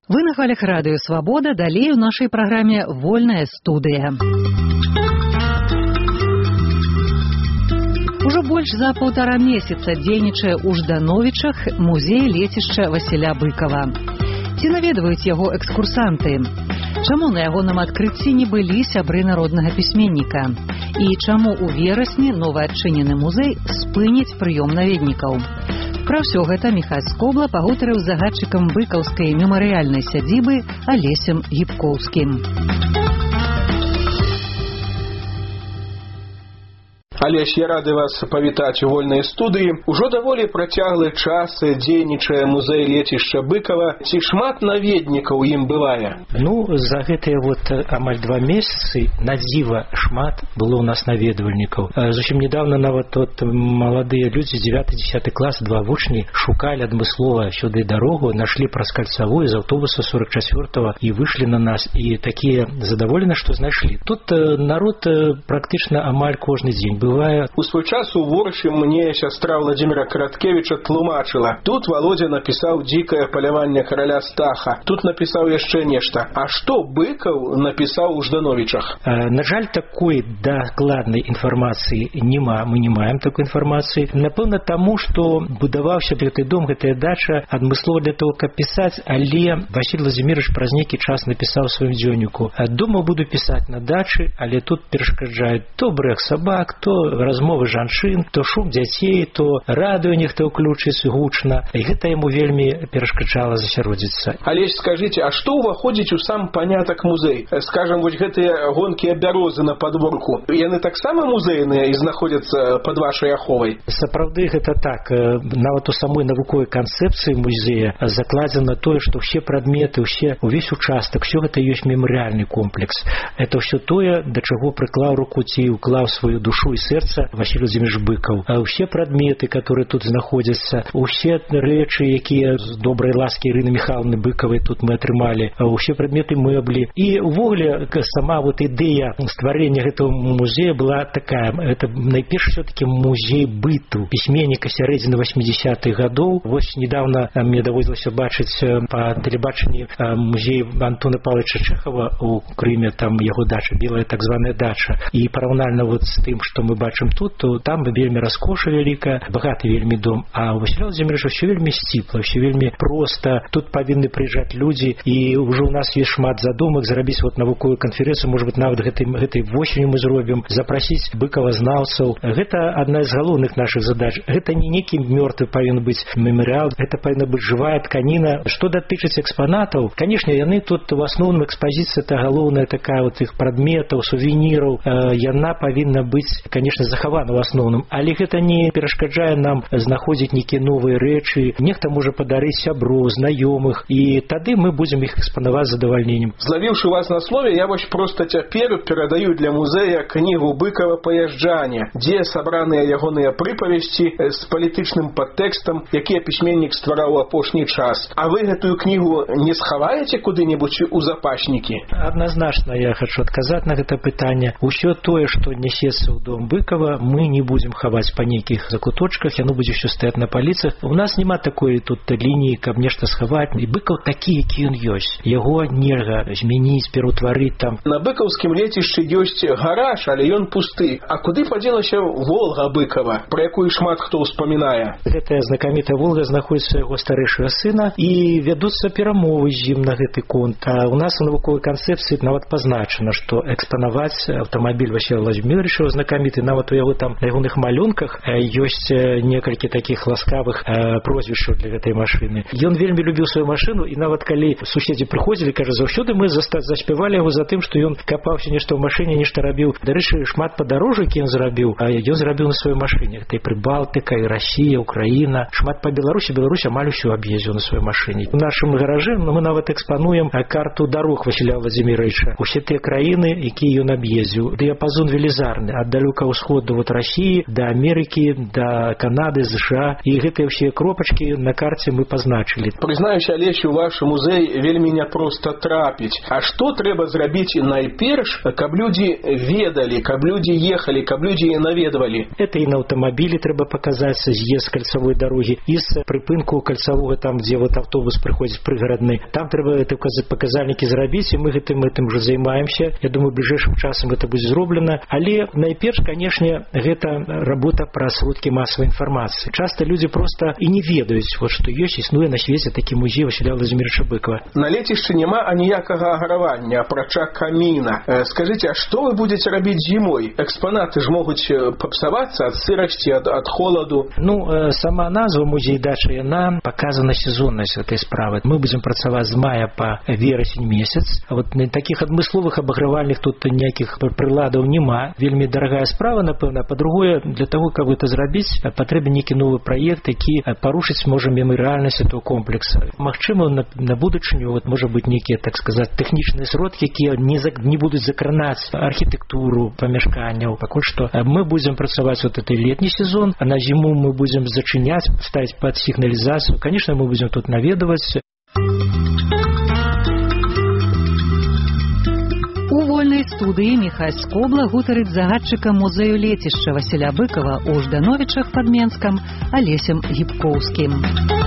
Вы на хвалях радыё «Свабода», далей у нашай праграме «Вольная студыя». Ужо больш за 1,5 месяца дзейнічае ў Ждановічах музей лецішча Васіля Быкава. Ці наведваюць яго экскурсанты? Чаму на ягоным адкрыцці не былі сябры народнага пісьменніка? І чаму ў верасні новы адчынены музей спыніць прыём наведнікаў? Пра ўсё гэта Міхась Скобла пагутарыў з загадчыкам быкаўскай мемарыяльнай сядзібы Алесем Гібкоўскім. Алесь, я рады вас павітаць у вольнай студыі. Ужо даволі працяглы час дзейнічае музей лецішча Быкава. Ці шмат наведнікаў ім бывае? За гэтыя амаль 2 месяцы надзіва шмат было ў нас наведвальнікаў. Зусім недавно нават маладыя людзі 9-10 клас, 2 вучні шукалі адмыслова сюды дарогу, нашлі праз кальцавую з аўтобуса 44-го і выйшлі на нас. І такія задаволены, што знайшлі. Тут народ практычна амаль кожны дзень бывае. У свой час у Ворші мне сястра Владимира Караткевича тлумачыла. Тут Володя напісаў «Дзікае паляванне караля Стаха». Тут напісаў яшчэ нешта. А што Быкаў напісаў у Ждановічах? На жаль, такой дакладнай інфармацыі няма. Мы не маем такой інфармацыі. Напэўна, таму, што будаваўся гэты дом, гэтая дача адмыслова для того, каб пісаць, але Васіль Владзімірович праз нейкі час напісаў у сваім дзённіку: «Дома буду пісаць на дачы, але тут перашкаджаюць то брэх сабак, то размовы жанчын, то шум дзяцей, то радыё нехта ўключыць гучна». І гэта яму вельмі перашкаджала засяродзіцца. Алесь, скажыце, а што ўваходзіць у сам панятак музей? Скажам, вось гэтыя гонкія бярозы на падворку, яны таксама музейныя і знаходзяцца пад вашай аховай? Сапраўды гэта так. Нават у самой навуковай канцэпцыі музея закладзена тое, што ўсе прадметы, увесь участак, все гэта ёсць мемарыяльны комплекс. Это ўсё тое, да чаго прыклаў руку ці ўклаў сваю душу і сэрца Васіль Владзімірович Быкаў. А ўсе прадметы, которые тут знаходзяцца, усе рэчы, якія з добрай ласкі Ірыны Міхайлаўны Быкавай тут мы атрымалі, усе прадметы мэблі. І увогуле сама ідэя стварэння гэтага музея была такая. Это найперш все-таки музей быту пісьменніка сярэдзіны 80-х гадоў. Вось недавно мне даводзілася бачыць па тэлебачанні музей Антона Павловича Чэхава у Крыме, там яго дача, белая так званая дача. І параўнальна з тым, што мы бачым тут, то там вельмі раскоша вялікая, багаты вельмі дом. А у Васіля Владзіміровича ўсё вельмі сціпла, ўсё вельмі проста. Тут павінны прыязджаць людзі, і ўжо ў нас ёсць шмат задумак зрабіць навуковую канферэнцыю, можа быць, нават гэтай восенню мы зробім, запрасіць быкавазнаўцаў. Гэта адна з галоўных нашых задач. Гэта не некі мёртвы павінен быць мемарыял, гэта павінна быць жывая тканіна. Што датычыць экспанатаў, канешне, яны тут у асноўным экспазіцыя, это галоўная такая іх прадметаў, сувеніраў, яна павінна быць, конечно, захавана ў асноўным, але гэта не перашкаджае нам знаходзіць нейкія новыя рэчы. Нехта можа падарыць сяброў, знаёмых, і тады мы будзем іх экспанаваць з задавальненнем. Злавіўшы вас на слове, я вось проста цяпер перадаю для музея кнігу Быкава «Паязджане», дзе сабраныя ягоныя прыпавесці з палітычным падтэкстам, якія пісьменнік ствараў у апошні час. А вы гэтую кнігу не схаваеце куды-небудзь у запаснікі? Адназначна я хачу адказаць на гэта пытанне. Усё тое, што нясецца ў дом Быкава, мы не будзем хаваць па нейкіх закуточках, яно будзе ўсё стаяць на паліцах. У нас няма такой тут лініі, каб нешта схаваць. І Быкаў такі, які ён ёсць. Яго нельга змяніць, пераўтварыць там. На быкаўскім лецішчы ёсць гараж, але ён пусты. А куды падзелася Волга Быкава, про якую шмат хто ўспамінае? Гэтая знакамітая Волга знаходзіцца яго старэйшага сына, і вядуцца перамовы з ім на гэты конт. А у нас у навуковай канцэпцыі нават пазначана, што экспанаваць аўтамабіль Васіля Владзіміровича знакаміты, нават у яго там на ягоных малюнках ёсць некалькі такіх ласкавых прозвішчаў для гэтай машыны. Ён вельмі любіў сваю машыну, і нават калі суседзі прыходзілі, кажа, заўсёды мы заспявалі яго за тым, што ён капаўся нешта ў машыне, нешта рабіў. Дарэчы, шмат падарожжаў, які ён зрабіў, а ён зрабіў на сваёй машыне. Гэта і Прыбалтыка, і Расія, Украіна, шмат па Беларусі. Беларусь амаль усё аб'ездзіў на сваёй машыне. У нашым гаражы мы нават экспануем карту дарог Васіля Владзіміровича. Усе тыя краіны, якія ён аб'ездзіў. Дыяпазон велізарны, ад далёкага ўсходу вот России до Америки, до Канады, США, и гэтыя ўсе кропачкі на карце мы пазначылі. Прызнаюся, Алесь, у ваш музей вельмі няпроста трапіць. А што трэба зрабіць найперш, каб людзі ведалі, каб людзі ехалі, каб людзі наведвалі? Это и на аўтамабілі трэба паказаць з'езд з кальцавой дарогі, і з прыпынку кальцавога, там, дзе вот автобус прыходзіць прыгарадны. Там трэба это паказальнікі зрабіць, і мы гэтым уже займаемся. Я думаю, бліжэйшым часам это будзе зроблена. Але найперш, канешне, гэта работа пра сродкі масавай інфармацыі. Часта людзі проста і не ведаюць, вот, што ёсць, існуе на свеце такі музей Васіля Владзіміровича Быкова. На лецішчы няма аніякага агравання, апрача каміна. Скажыце, а што вы будзеце рабіць зімой? Экспанаты ж могуць папсавацца ад сырасці, ад холаду. Ну, сама назва музей-дача, яна паказана сезоннасць гэтай справы. Мы будзем працаваць з мая па верасень месяц. А вот таких адмысловых абагравальных тут ніякіх прыладаў няма. Вельмі дарагая справа, напэўна. Па-другое, для того, каб это зрабіць, патрэбен нейкі новы праект, які парушыць можа мемарыяльнасць этого комплекса. Магчыма, на будучыню вот, можа быць нейкія, так сказаць, тэхнічныя сродкі, якія не будуць закранаць архітэктуру памяшканняў. Пакуль што мы будзем працаваць вот этой летні сезон, а на зіму мы будзем зачыняць, ставіць пад сігналізацыю. Конечно, мы будзем тут наведаваць. У вольнай студыі Міхась Скобла гутарыць з загадчыкам музею лецішча Васіля Быкова ў Ждановічах пад Менскам Алесем Гібкоўскім.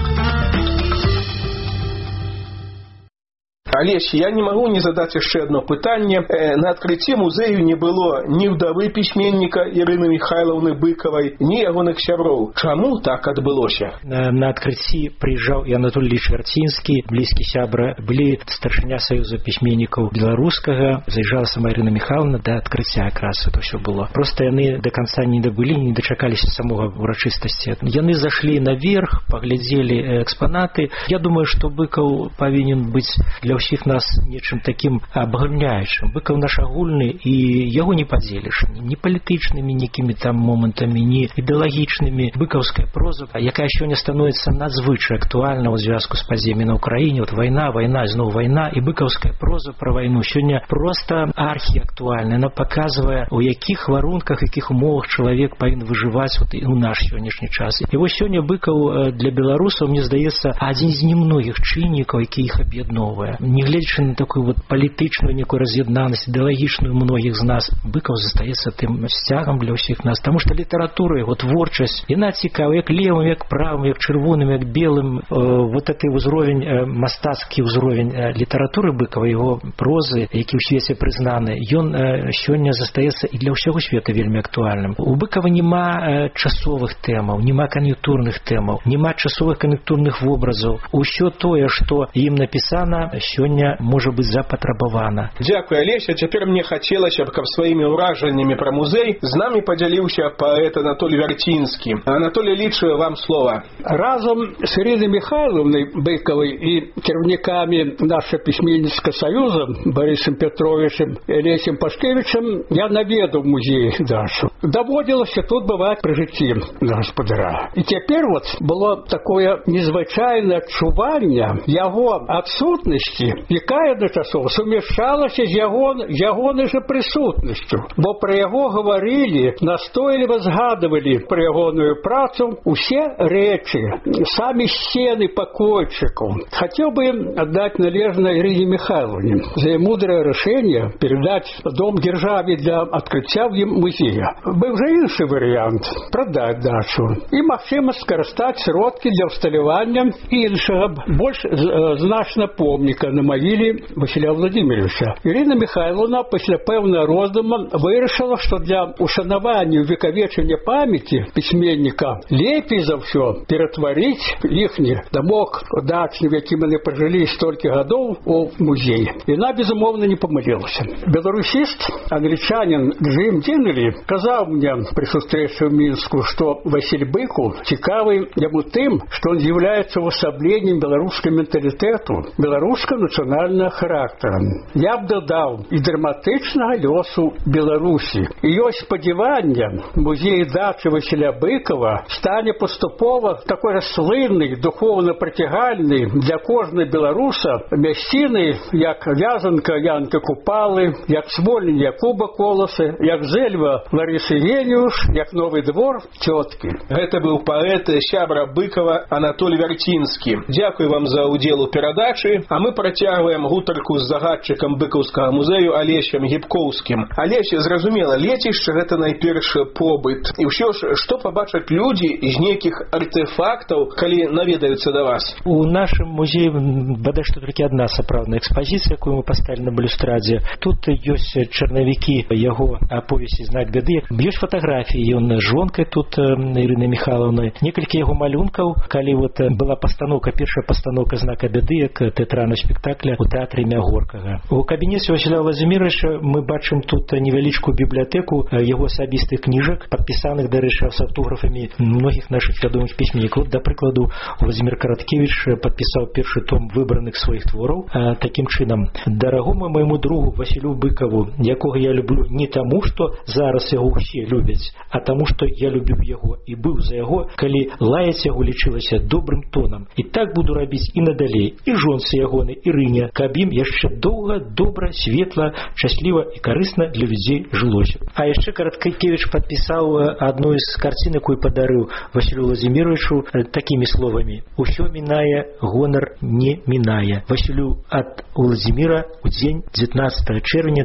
Алесь, я не могу не задать еще одно пытанне. На открытии музею не было ни вдовы письменника Ирины Михайловны Быковой, ни ягоных сяброў. Чаму так адбылося? На открытии приезжал и Анатолий Ильич Вярцінскі, близкий сябра, были старшыня Союза письменников белорусского, заезжала сама Ирина Михайловна, до открытия как раз это все было. Просто яны до конца не добыли, не дочакались самого урочистости. Яны зашли наверх, поглядели экспонаты. Я думаю, что Быков повинен быть для всіх нас нечым таким абагульняючым. Быков наш агульны, і яго не падзеліш ні палітычнымі нейкімі там момантамі, ні ідэалагічнымі. Быкаўская проза, якая сёння становіцца надзвычай актуальна ў звязку з падзеямі на Украіне. Вот вайна, зноў вайна, і быкаўская проза пра вайну сёння проста архіактуальна. Яна паказвае, у якіх варунках, якіх умовах чалавек павінен выжываць вот і ў наш сённяшні час. І вось сёння Быкаў для беларусаў, мне здаецца, адзін з немногіх чыннікаў, які іх аб'ядноўвае. Не глядзячы на такую вот палітычную некую раз'яднанасць, ідэалагічную многіх з нас, Быкаў застаецца тым сцягам для ўсіх нас. Таму што літаратура, яго творчасць, яна цікава як левым, як правым, як чырвоным, як белым. Вот гэты ўзровень, мастацкі ўзровень літаратуры Быкава, яго прозы, які ў свеце прызнаны, ён сёння застаецца і для ўсяго света вельмі актуальным. У Быкава няма часовых тэмаў, няма кан'юнктурных тэмаў, няма часовых кан'юнктурных вобразаў. Усё тое, што ім напісана, сёння можа быць запатрабавана. Дзякуй, Алесь. Цяпер мне хацелася б, каб сваімі ўражаннямі пра музей з намі падзяліўся паэт Анатолий Вярцінскі. Анатолий Ильич, вам слова. Разом с Ириной Михайловной Быковой и кіраўнікамі нашего письменнического союза Борисом Петровичем и Олесем Пашкевичем я наведал музей дачу. Доводилось тут бывать при житті господаря. И теперь вот было такое незвычайное адчуванне его отсутности, якая адначасова сумяшчалася з ягонай жа прысутнасцю. Бо пра яго гаварылі, настойліва згадывалі пра ягоную працу усе рэчы, самі сцены пакойчыкаў. Хотел бы отдать належное Ирине Михайловне за мудрое решение передать дом державе для открытия музея. Был же інший вариант – продать дачу. И магчымасць скарыстаць сродкі для ўсталявання іншага, больш значна помніка на могиле Василя Владимировича. Ирина Михайловна пасля пэўнага роздума вырашыла, што для ушанавання увекавечання памяти письменника лепей за ўсё ператварыць іхні дамок дачны, в якім яны пражылі столькі гадоў, у музей. Яна, безумоўна, не памылілася. Беларусіст, англічанин Джим Диннелі казаў мне при сустрэчы ў Мінску, што Василь Быков цікавы яму тым, што он з'яўляецца ўвасабленнем беларускага менталітэту, беларускага нацыянальнага характару. Я б дадаў і драматычнага лёсу Беларусі. І ёсць спадзяванне, музей дачы Васіля Быкова стане паступова такой раслыннай, духовна прыцягальнай для кожнай беларуса мясціны, як Вязанка Янка Купалы, як Смольнік Якуба Коласы, як Зэльва Ларысы Вениуш, як Новы двор Цёткі. Гэта быў паэт сябра Быкова Анатолий Вярцінскі. Дзякуй вам за ўдзел у перадачы, а мы працягваем гутарку з загадчыкам быкаўскага музею Алесем Гібкоўскім. Алесь, зразумела, лецішча гэта найперш побыт. І ўсё ж, што пабачаць людзі з нейкіх артефактаў, калі наведаюцца да вас? У нашым музеі бадай што толькі адна сапраўдная экспазіцыя, якую мы паставілі на балюстрадзе. Тут ёсць чарнавікі яго аповесці «Знак бяды». Ёсць фатаграфіі, ён з жонкай тут Ірынай Михайловнай. Некалькі яго малюнкаў, калі была пастаноўка, першая пастаноўка «Знака бяды», як тэатральнага спектакля у тэатры імя Горкага. У кабінеце Васіля Владзіміровича мы бачым тут невялічкую бібліятэку яго асабістых кніжак, падпісаных, дарэчы, з аўтографамі многіх нашых вядомых пісьменнікаў. Да прыкладу, Владзімір Караткевіч падпісаў першы том выбраных сваіх твораў такім чынам: «Дарагому майму другу Васілю Быкаву, якога я люблю не таму, што зараз яго ўсе любяць, а таму, што я любіў яго і быў за яго, калі лаяць яго лічылася добрым тонам. І так буду рабіць і надалей, і жонцы ягонай Ірыне, каб ім яшчэ доўга, добра, светла, шчасліва і карысна для людзей жылося». А яшчэ Караткевіч падпісаў адну з карцін, якую падарыў Васілю Владзіміровичу, такімі словамі: «Усё мінае, гонар не мінае. Васілю ад Владзіміра у дзень 19 чэрвеня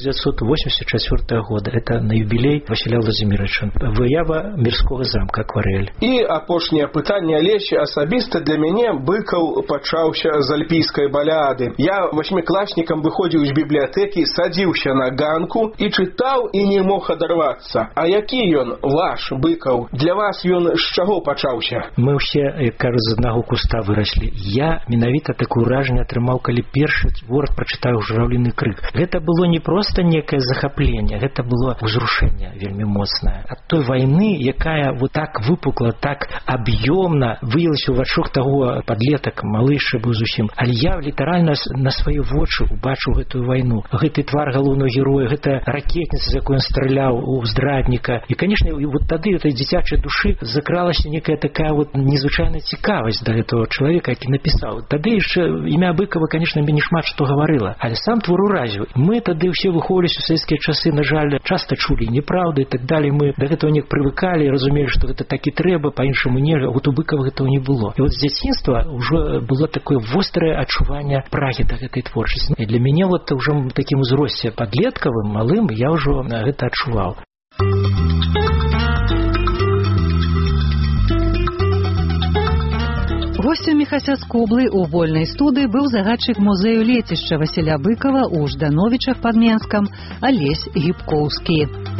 1984 года». Это на юбилей Васіля Владзіміровича. Выява Мірскога замка, акварель. І апошняе пытанне, Алесь, асабіста для мяне Быкаў пачаўся з альпійскай баляды. Я васьмікласнікам выходзіў з бібліятэкі, садзіўся на ганку і чытаў і не мог адарвацца. А які ён, ваш Быкаў? Для вас ён з чаго пачаўся? Мы ўсе, як кажу, з аднаго куста выраслі. Я менавіта такое ўражанне атрымаў, калі першы твор прачытаў «Журавліны крык». Гэта было не проста некае захапленне, гэта было ўзрушэнне вельмі моцнае ад той вайны, якая вот так выпукла, так аб'ёмна выявілася ў вачах таго падлетак, малы яшчэ быў зусім. Але я літаральна на свае вочы убачыў гэтую вайну. Гэты твар галоўнага героя, гэта ракетніца, з якой ён страляў у здрадніка. І, канешне, вот тады этой дзіцячай душы закралася некая такая вот незвычайная цікавасць да гэтага чалавека, які напісаў. Тады яшчэ імя Быкава, канешне, мне шмат што гаварыла, але сам твор уразіў. Мы тады ўсе выхоўваліся ў савецкія часы, на жаль, часта чулі неправды і так далее. Мы да гэтага неяк прывыкалі, разумелі, што гэта так і трэба, па-іншаму не. Вот у Быкава гэтага не было. І вот з дзяцінства ўжо было такое вострае адчуванне прагі да гэтай творчасці. І для мяне вот ўжо ў такім узросце падлеткавым, малым, я ўжо гэта адчуваў. Гостем Міхася Скоблы у вольнай студыі быў загадчык музею лецішча Васіля Быкава ў Ждановічах пад Менскам Алесь Гібкоўскі.